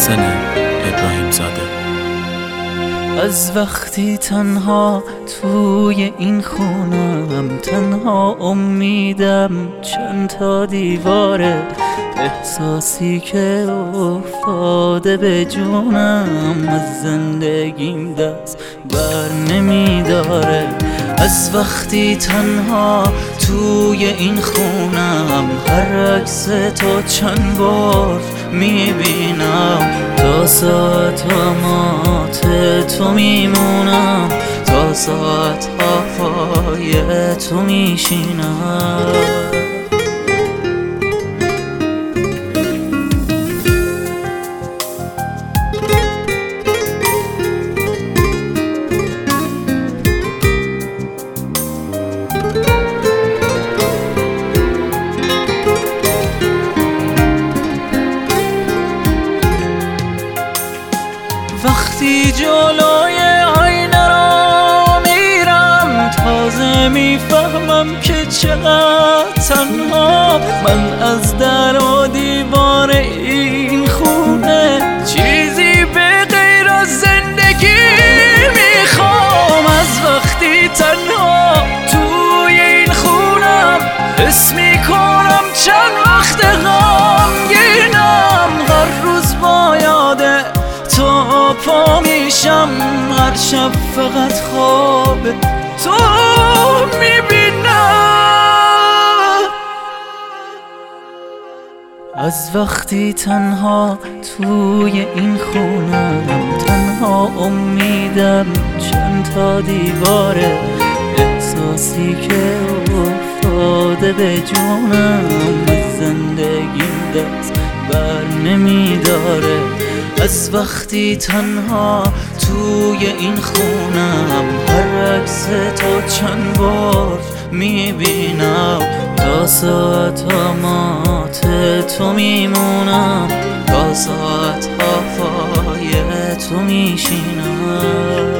محسن ابراهیم زاده. از وقتی تنها توی این خونم، تنها امیدم چند تا دیواره، احساسی که افتاده به جونم، از زندگیم دست بر نمیداره. از وقتی تنها توی این خونم، هر عکس تو چند بار میبینم، تا ساعتامات تو میمونم، تا ساعتها پای تو میشینم. وقتی جلوی آینه را میرم، تازه میفهمم که چقدر تنها من، از در و دیوار این خونه چیزی به غیر از زندگی میخوام. از وقتی تنها توی این خونم، حس میکنم چند وقت غمگینم، هر روز با یاده تو پا میشم، هر شب فقط خواب تو میبینم. از وقتی تنها توی این خونم، تنها امیدم چند تا دیواره، احساسی که افتاده به جونم، از زندگیم دست بر نمیداره. از وقتی تنها توی این خونم، هر عکس تو چند بار میبینم، تا ساعتامات تو میمونم، تا ساعتها پای تو میشینم.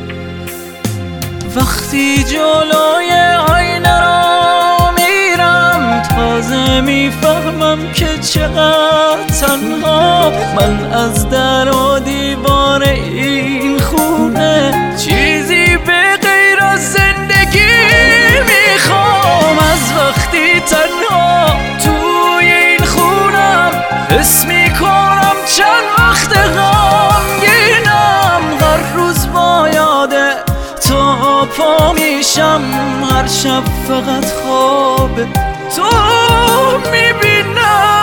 وقتی جلوی آینه را میرم، تازه میفهمم که چقدر تنها من، از در و دیوار این خونه چیزی به غیر از زندگی میخوام. از وقتی تنها توی این خونم، حس میکنم چند وقت غمگینم، هر روز با یاده تو پا میشم، هر شب فقط خواب تو میبینم.